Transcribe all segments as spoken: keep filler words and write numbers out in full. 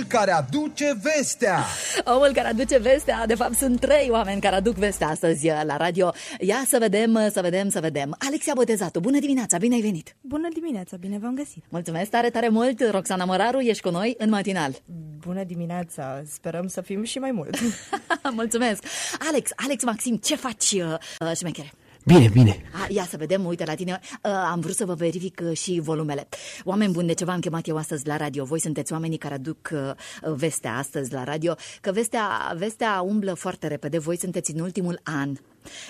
omul care aduce vestea. Omul care aduce vestea, de fapt sunt trei oameni care aduc vestea astăzi la radio. Ia să vedem, să vedem, să vedem. Alexia Botezatu, bună dimineața, bine ai venit. Bună dimineața, bine v-am găsit. Mulțumesc tare, tare mult. Roxana Măraru, ești cu noi în matinal. Bună dimineața, sperăm să fim și mai mult. Mulțumesc. Alex, Alex Maxim, ce faci, uh, șmechere? Bine, bine. A, ia să vedem, uite la tine, uh, am vrut să vă verific uh, și volumele. Oameni buni, de ce v-am chemat eu astăzi la radio? Voi sunteți oamenii care aduc uh, vestea astăzi la radio, că vestea, vestea umblă foarte repede. Voi sunteți în ultimul an uh,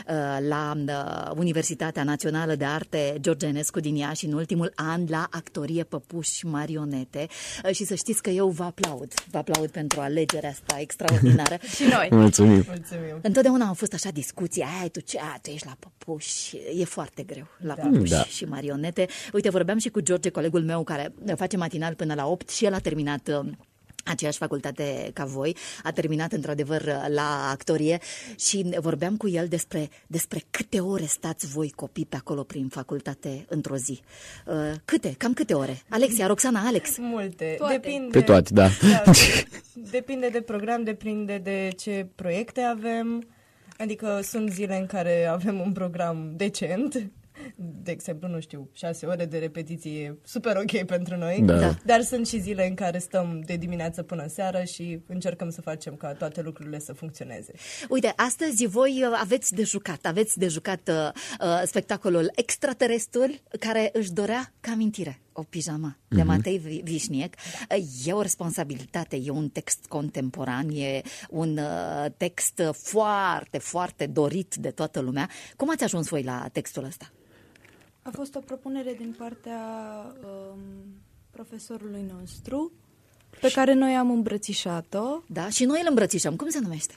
la uh, Universitatea Națională de Arte George Enescu din Iași, în ultimul an la actorie, păpuși, marionete. Uh, și să știți că eu vă aplaud. Vă aplaud pentru alegerea asta extraordinară. Și noi. Mulțumim. Mulțumim. Întotdeauna au fost așa discuții, ai, tu ce, a, tu ești la păpuși, e foarte greu la da. păpuși da. și marionete. Uite, vorbeam și cu George, colegul meu, care face matinal până la opt și el a terminat uh, aceeași facultate ca voi, a terminat într-adevăr la actorie și vorbeam cu el despre, despre câte ore stați voi copii pe acolo prin facultate într-o zi. Uh, câte? Cam câte ore? Alexia, Roxana, Alex? Multe. Toate. Depinde, Pe toate, da. da depinde de program, depinde de ce proiecte avem. Adică sunt zile în care avem un program decent. De exemplu, nu știu, șase ore de repetiție super ok pentru noi, da. Dar sunt și zile în care stăm de dimineață până seară și încercăm să facem ca toate lucrurile să funcționeze. Uite, astăzi voi aveți de jucat, aveți de jucat uh, spectacolul Extraterestrul, care își dorea ca amintire o pijama de Matei Vișniec. Da. E o responsabilitate, e un text contemporan, e un uh, text foarte, foarte dorit de toată lumea. Cum ați ajuns voi la textul ăsta? A fost o propunere din partea um, profesorului nostru, pe care noi am îmbrățișat-o. Da, și noi îl îmbrățișăm. Cum se numește?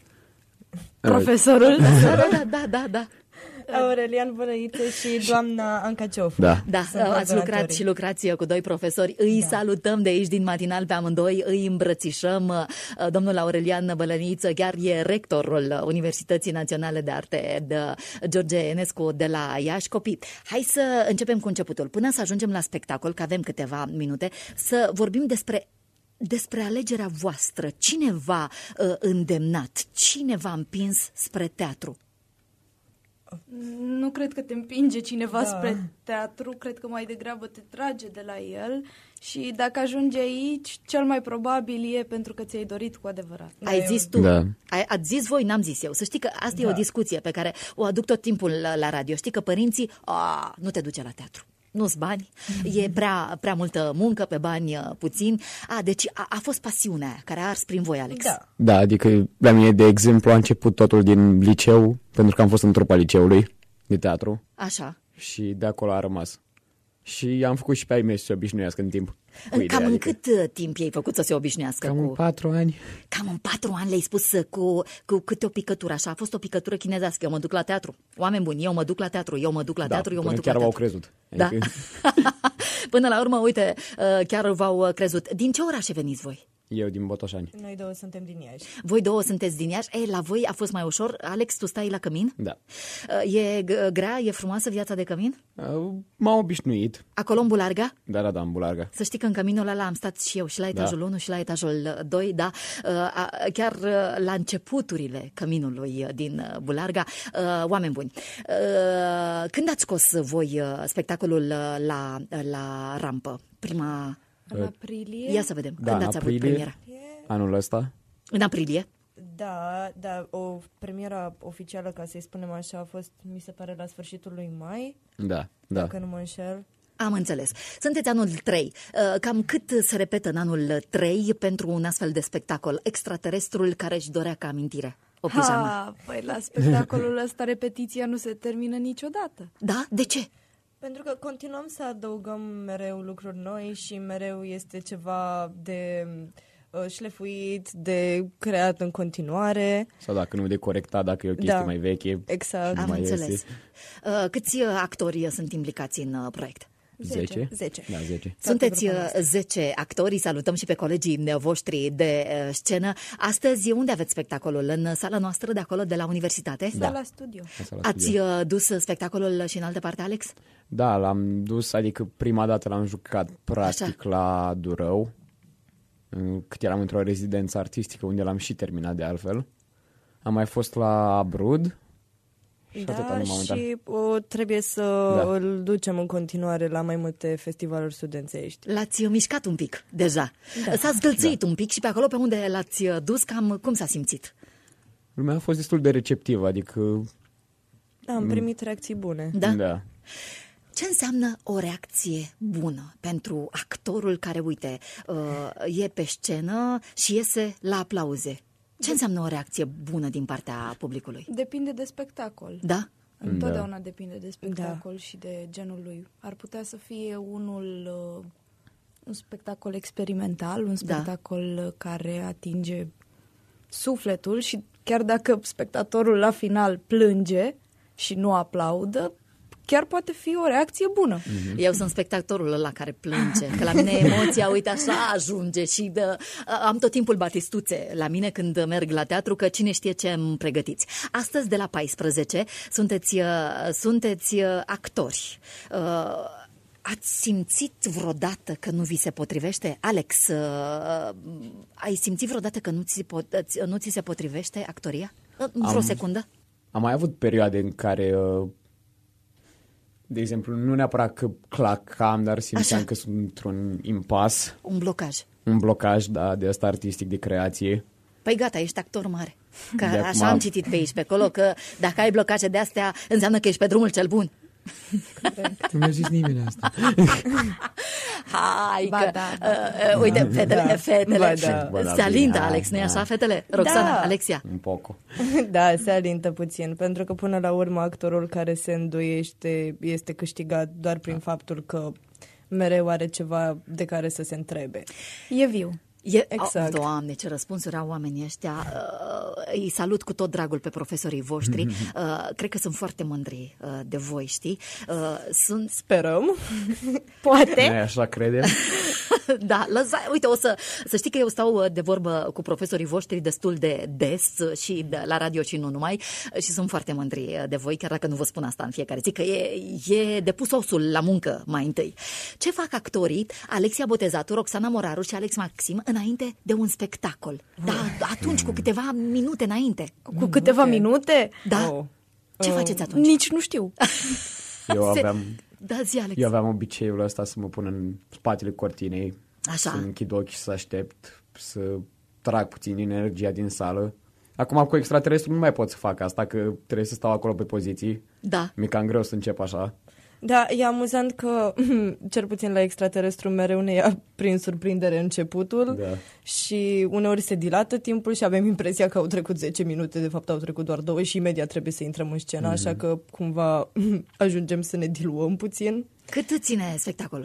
Profesorul. Da, da, da, da, da. Aurelian Bălăiță și doamna Anca Ciofu. Da, da ați lucrat și lucrați cu doi profesori. Îi da. salutăm de aici din matinal pe amândoi, îi îmbrățișăm. Domnul Aurelian Bălăiță chiar e rectorul Universității Naționale de Arte de George Enescu de la Iași. Copii, hai să începem cu începutul. Până să ajungem la spectacol, că avem câteva minute, să vorbim despre despre alegerea voastră. Cine v-a uh, îndemnat? Cine v-a împins spre teatru? Nu cred că te împinge cineva da. spre teatru, cred că mai degrabă te trage de la el și dacă ajungi aici, cel mai probabil e pentru că ți-ai dorit cu adevărat. Ai zis tu, da. ai, ați zis voi, n-am zis eu. Să știi că asta da. e o discuție pe care o aduc tot timpul la, la radio. Știi că părinții, a, nu te duce la teatru. Nu-s bani, e prea, prea multă muncă pe bani puțini. A, deci a, a fost pasiunea aia care a ars prin voi, Alex. Da. Da, adică la mine, de exemplu, a început totul din liceu, pentru că am fost în trupa liceului de teatru. Așa. Și de acolo a rămas. Și am făcut și pe ai mei să se obișnuiască în timp. În, ideea, cam adică... în cât timp i-ai făcut să se obișnuiască? Cam cu... în patru ani. Cam în patru ani le-ai spus cu, cu câte o picătură, așa? A fost o picătură chinezească, eu mă duc la teatru. Oameni buni, eu mă duc la teatru, eu mă duc la Da, teatru, eu mă duc chiar la v-au teatru. crezut. Da. Adică... Până la urmă, uite, chiar v-au crezut. Din ce orașe veniți voi? Eu din Botoșani. Noi două suntem din Iași. Voi două sunteți din Iași. Ei, la voi a fost mai ușor. Alex, tu stai la cămin? Da. E grea, e frumoasă viața de cămin? M-am obișnuit. Acolo în Bularga? Da, da, da, în Bularga. Să știi că în căminul ăla am stat și eu, și la etajul da. unu și la etajul doi, da, chiar la începuturile căminului din Bularga. Oameni buni, când ați scos voi spectacolul la, la rampă? Prima... În aprilie. Ia să vedem, da, când ați avut premiera? Anul ăsta. În aprilie? Da, da, o premiera oficială, ca să-i spunem așa, a fost, mi se pare, la sfârșitul lui mai. Da, da. Dacă nu mă înșel. Am înțeles. Sunteți anul trei. Cam cât se repetă în anul trei pentru un astfel de spectacol? Extraterestrul care își dorea ca amintire o pijamă. Ha, păi la spectacolul ăsta repetiția nu se termină niciodată. Da? De ce? Pentru că continuăm să adăugăm mereu lucruri noi și mereu este ceva de uh, șlefuit, de creat în continuare. Sau dacă nu de corectat, dacă e o chestie da, mai veche. Exact. Am mai înțeles. iese. Uh, câți actori sunt implicați în uh, proiect? Zece? Zece. Da, zece. Sunteți zece actori, salutăm și pe colegii voștri de uh, scenă. Astăzi, unde aveți spectacolul? În sala noastră de acolo, de la universitate? Da. La studio. La Ați studio. uh, dus spectacolul și în altă parte, Alex? Da, l-am dus, adică prima dată l-am jucat practic Așa. la Durău. cât eram într-o rezidență artistică, unde l-am și terminat de altfel. Am mai fost la Abrud. Și da, atâta, și o, trebuie să Da. îl ducem în continuare la mai multe festivaluri studențești. L-ați mișcat un pic deja. Da. S-a zgâlțit da. un pic și pe acolo pe unde l-ați dus, cam cum s-a simțit? Lumea a fost destul de receptivă, adică... Da, am primit reacții bune. Da? da. Ce înseamnă o reacție bună pentru actorul care, uite, uh, e pe scenă și iese la aplauze? Ce înseamnă o reacție bună din partea publicului? Depinde de spectacol. Da? Întotdeauna depinde de spectacol Da. și de genul lui. Ar putea să fie unul uh, un spectacol experimental, un spectacol da. care atinge sufletul și chiar dacă spectatorul la final plânge și nu aplaudă, chiar poate fi o reacție bună. Mm-hmm. Eu sunt spectatorul ăla care plânge, că la mine emoția, uite, așa ajunge și de, am tot timpul batistuțe la mine când merg la teatru, că cine știe ce îmi pregătiți. Astăzi, de la paisprezece, sunteți, sunteți actori. Ați simțit vreodată că nu vi se potrivește? Alex, ai simțit vreodată că nu ți, pot, nu ți se potrivește actoria? În vreo am, secundă? Am mai avut perioade în care... De exemplu, nu neapărat că clacam, dar simțeam Așa. că sunt într-un impas. Un blocaj. Un blocaj, da, de ăsta artistic, de creație. Păi gata, ești actor mare. Că De așa acum... am citit pe aici, pe acolo, că dacă ai blocaje de astea, înseamnă că ești pe drumul cel bun. Nu mi-a zis nimeni asta. Hai, ba, că, da, da. Uh, uh, uite, fetele, da. fetele, ba, da. Ba, da, se alintă, bine, Alex, nu-i da. așa, fetele? Roxana, Da. Alexia. Un poco. Da, se alintă puțin, pentru că până la urmă actorul care se îndoiește este câștigat doar prin faptul că mereu are ceva de care să se întrebe. E viu. E, Exact. Oh, Doamne, ce răspunsuri au oamenii ăștia. Uh, îi salut cu tot dragul pe profesorii voștri. Uh, cred că sunt foarte mândri uh, de voi, știi? Uh, sunt... Sperăm. Poate. Noi așa credem. Da, lăsa, uite, o să, să știi că eu stau de vorbă cu profesorii voștri destul de des și de, la radio și nu numai și sunt foarte mândri de voi, chiar dacă nu vă spun asta în fiecare zi, că e, e de pus osul la muncă mai întâi. Ce fac actorii Alexia Botezatu, Roxana Moraru și Alex Maxim înainte de un spectacol? Da, atunci, cu câteva minute înainte. Cu câteva Okay. minute? Da? Oh. Ce Oh. faceți atunci? Nici nu știu. Eu aveam, Da, zi, Alex. eu aveam obiceiul ăsta să mă pun în spatele cortinei, Așa. să închid ochii, să aștept, să trag puțin energia din sală. Acum cu extraterestru nu mai pot să fac asta, că trebuie să stau acolo pe poziții. Da. Mi-e cam greu să încep așa. Da, e amuzant că, cel puțin la extraterestru, mereu ne ia prin surprindere începutul Da. și uneori se dilată timpul și avem impresia că au trecut zece minute, de fapt au trecut doar două și imediat trebuie să intrăm în scenă, mm-hmm. așa că cumva ajungem să ne diluăm puțin. Cât ține spectacolul?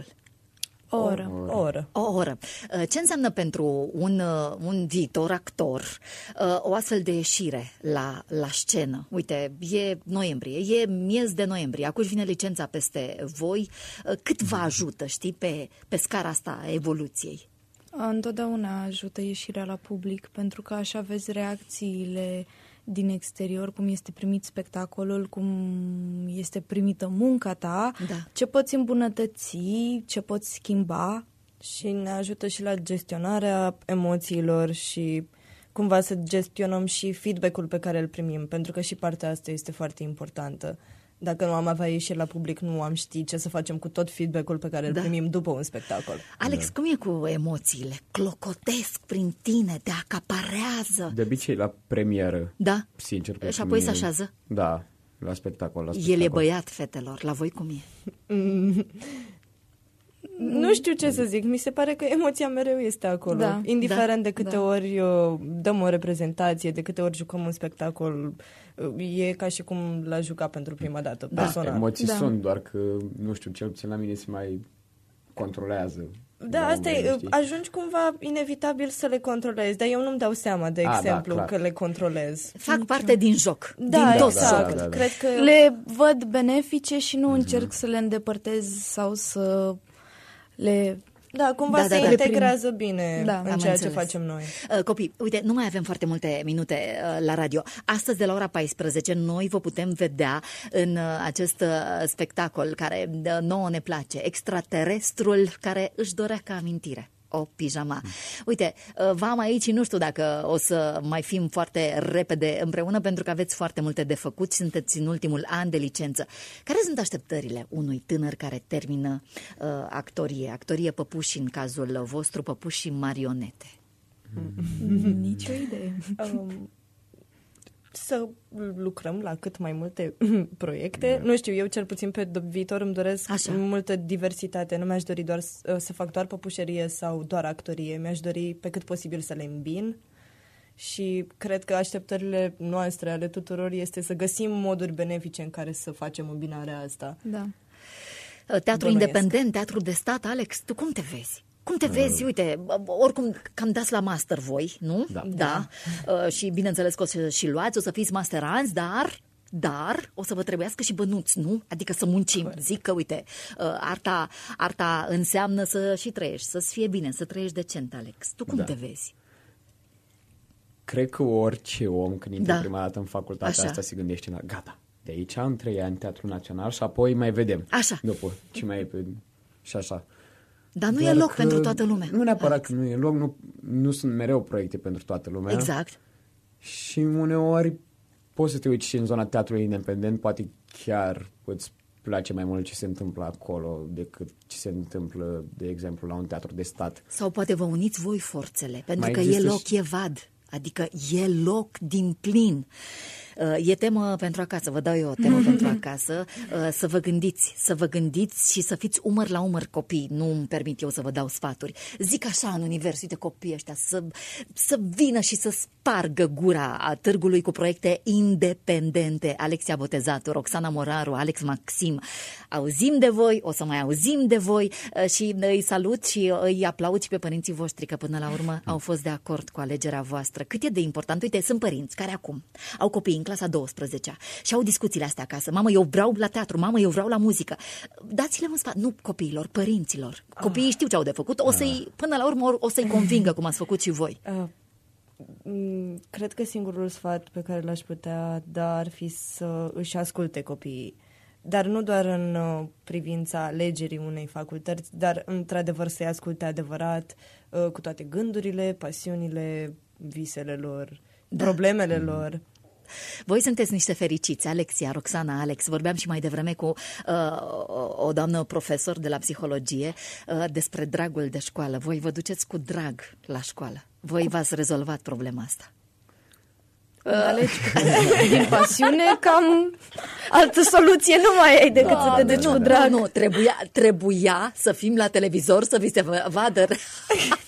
O oră. O oră. O oră. Ce înseamnă pentru un, un viitor actor o astfel de ieșire la, la scenă? Uite, e noiembrie, e miez de noiembrie, acum vine licența peste voi. Cât vă ajută, știi, pe, pe scara asta a evoluției? Întotdeauna ajută ieșirea la public, pentru că așa vezi reacțiile din exterior, cum este primit spectacolul, cum este primită munca ta, Da. ce poți îmbunătăți, ce poți schimba. Și ne ajută și la gestionarea emoțiilor și cumva să gestionăm și feedback-ul pe care îl primim, pentru că și partea asta este foarte importantă. Dacă nu am avea ieșiri la public, nu am ști ce să facem cu tot feedback-ul pe care îl Da. primim după un spectacol. Alex, cum e cu emoțiile? Clocotesc prin tine, te acaparează. De obicei la premieră, Da? sincer. Și pentru apoi mine- se așează? Da, la spectacol. La spectacol. El e băiat, fetelor, la voi cum e? Nu știu ce să zic, mi se pare că emoția mereu este acolo. Da, Indiferent da, de câte da. ori uh, dăm o reprezentație, de câte ori jucăm un spectacol, uh, e ca și cum l-a jucat pentru prima dată, Da, personal. emoții Da. sunt, doar că, nu știu, cel puțin la mine se mai controlează. Da, La asta un e, moment, știi? ajungi cumva inevitabil să le controlezi, dar eu nu-mi dau seama, de A, da, exemplu, clar. că le controlez. Fac parte din joc, Da, din tot exact. da, da, da. Cred că Le văd benefice și nu încerc să le îndepărtez sau să le... da, cumva Da, se da, da. integrează bine Da, în am ceea ce înțeles. facem noi. Uh, Copii, uite, nu mai avem foarte multe minute uh, la radio. Astăzi, de la ora paisprezece, noi vă putem vedea în uh, acest uh, spectacol care uh, nouă ne place, Extraterestrul care își dorea ca amintire. o pijama. Uite, v-am aici și nu știu dacă o să mai fim foarte repede împreună, pentru că aveți foarte multe de făcut, sunteți în ultimul an de licență. Care sunt așteptările unui tânăr care termină uh, actorie, actorie păpuși în cazul vostru, păpuși și marionete? Nici o idee. Um, să lucrăm la cât mai multe proiecte. Nu știu, eu cel puțin pe viitor îmi doresc Așa. multă diversitate. Nu mi-aș dori doar să, să fac doar păpușerie sau doar actorie. Mi-aș dori pe cât posibil să le îmbin și cred că așteptările noastre ale tuturor este să găsim moduri benefice în care să facem îmbinarea asta. Da. Teatru Bănuiesc. independent, teatru de stat, Alex, tu cum te vezi? Cum te vezi? Uite, oricum cam dați la master voi, nu? Da. da. Uh, și bineînțeles că o să și luați, o să fiți masteranți, dar... Dar o să vă trebuiască și bănuți, nu? Adică să muncim. Corect. Zic că, uite, uh, arta, arta înseamnă să și trăiești, să-ți fie bine, să trăiești decent, Alex. Tu cum Da. te vezi? Cred că orice om, când intră Da. prima dată în facultatea Așa. asta, se gândește, la gata, de aici am trei ani Teatrul Național și apoi mai vedem. Așa. După ce mai e pe... și așa. Dar nu Doar e loc că- pentru toată lumea. Nu neapărat Alex. că nu e loc, nu, nu sunt mereu proiecte pentru toată lumea. Exact. Și uneori poți să te uiți și în zona teatrului independent, poate chiar îți place mai mult ce se întâmplă acolo decât ce se întâmplă, de exemplu, la un teatru de stat. Sau poate vă uniți voi forțele, pentru Mai că e există loc, și- e vad. Adică e loc din plin. Uh, E temă pentru acasă, vă dau eu o temă pentru acasă, uh, să vă gândiți, să vă gândiți și să fiți umăr la umăr copii. Nu îmi permit eu să vă dau sfaturi. Zic așa în univers, uite copiii ăștia, să, să vină și să spargă gura a târgului cu proiecte independente. Alexia Botezatu, Roxana Moraru, Alex Maxim. Auzim de voi, o să mai auzim de voi uh, și îi salut și îi aplaud și pe părinții voștri, că până la urmă au fost de acord cu alegerea voastră. Cât e de important. Uite, sunt părinți care acum au copii în clasa a douăsprezecea și au discuțiile astea acasă. Mamă, eu vreau la teatru, mamă, eu vreau la muzică. Dați-le un sfat, nu copiilor, părinților. Copiii știu ce au de făcut, o să-i, până la urmă o să-i convingă, cum ați făcut și voi. Uh, m, cred că singurul sfat pe care l-aș putea da ar fi să își asculte copiii. Dar nu doar în uh, privința alegerii unei facultăți, dar într-adevăr să-i asculte adevărat, uh, cu toate gândurile, pasiunile, visele lor, Da. problemele lor. Voi sunteți niște fericiți, Alexia, Roxana, Alex. Vorbeam și mai devreme cu uh, o, o doamnă profesor de la psihologie uh, despre dragul de școală. Voi vă duceți cu drag la școală. Voi v-ați rezolvat problema asta. Alegi din pasiune, cam altă soluție nu mai ai decât să te duci nu, cu drag. Nu, trebuia, trebuia să fim la televizor, să vi se vadă reacția.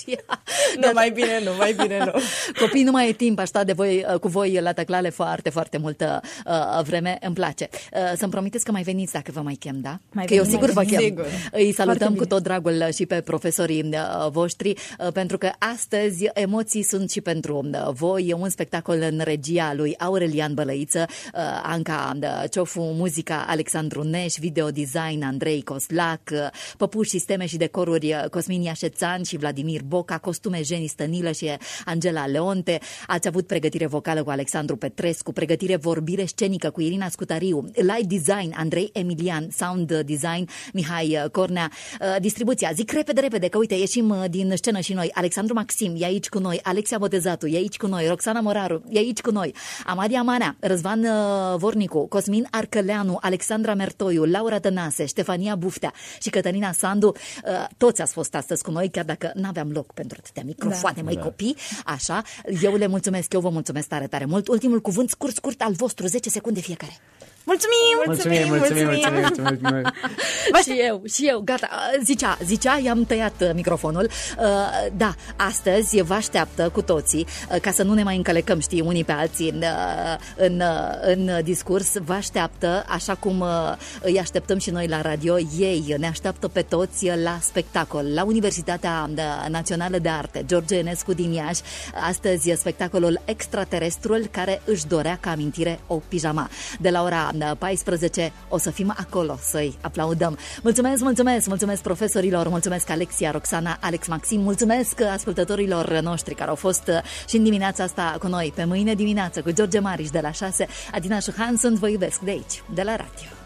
Nu, mai bine nu, mai bine nu. Copii, nu mai e timp, aș sta de voi, cu voi la tăclale foarte, foarte multă uh, vreme. Îmi place. Uh, să-mi promiteți că mai veniți dacă vă mai chem, da? Mai că eu venim, sigur vă mai chem. venim. Îi salutăm Foarte cu bine. tot dragul și pe profesorii uh, voștri, uh, pentru că astăzi emoții sunt și pentru uh, voi. E un spectacol în regia lui Aurelian Bălăiță, uh, Anca uh, Ciofu, muzica Alexandru Neș, video design Andrei Coslac, uh, păpuși, sisteme și decoruri uh, Cosmin Iașețan și Vladimir Boca, costume Jenny Stănilă și Angela Leonte. Ați avut pregătire vocală cu Alexandru Petrescu, pregătire vorbire scenică cu Irina Scutariu, light design Andrei Emilian, sound design Mihai Cornea, uh, distribuția. Zic repede, repede, că uite, ieșim uh, din scenă și noi. Alexandru Maxim e aici cu noi, Alexia Botezatu e aici cu noi, Roxana Moraru e aici cu noi, Amalia Manea, Răzvan uh, Vornicu, Cosmin Arcăleanu, Alexandra Mertoiu, Laura Tănase, Ștefania Buftea și Cătălina Sandu. Uh, toți ați fost astăzi cu noi, chiar dacă n-aveam loc pentru atâtea microfoane, da. Măi, Da. copii. Așa, eu le mulțumesc, eu vă mulțumesc tare, tare mult. Ultimul cuvânt scurt, scurt al vostru, zece secunde fiecare. Mulțumim! Mulțumim, mulțumim, mulțumim, mulțumim, mulțumim. Și eu, și eu, gata, zicea, zicea, i-am tăiat uh, microfonul. Uh, da, astăzi vă așteaptă cu toții, uh, ca să nu ne mai încălecăm, știi, unii pe alții în, uh, în, uh, în discurs, vă așteaptă, așa cum uh, îi așteptăm și noi la radio, ei ne așteaptă pe toți la spectacol, la Universitatea Națională de Arte, George Enescu din Iași. Astăzi spectacolul Extraterestrul, care își dorea ca amintire o pijama. De la ora paisprezece o să fim acolo să-i aplaudăm. Mulțumesc, mulțumesc, mulțumesc profesorilor, mulțumesc Alexia, Roxana, Alex Maxim, mulțumesc ascultătorilor noștri care au fost și în dimineața asta cu noi. Pe mâine dimineață cu George Mariș de la șase, Adina Șuhan, sunt, vă iubesc de aici, de la radio.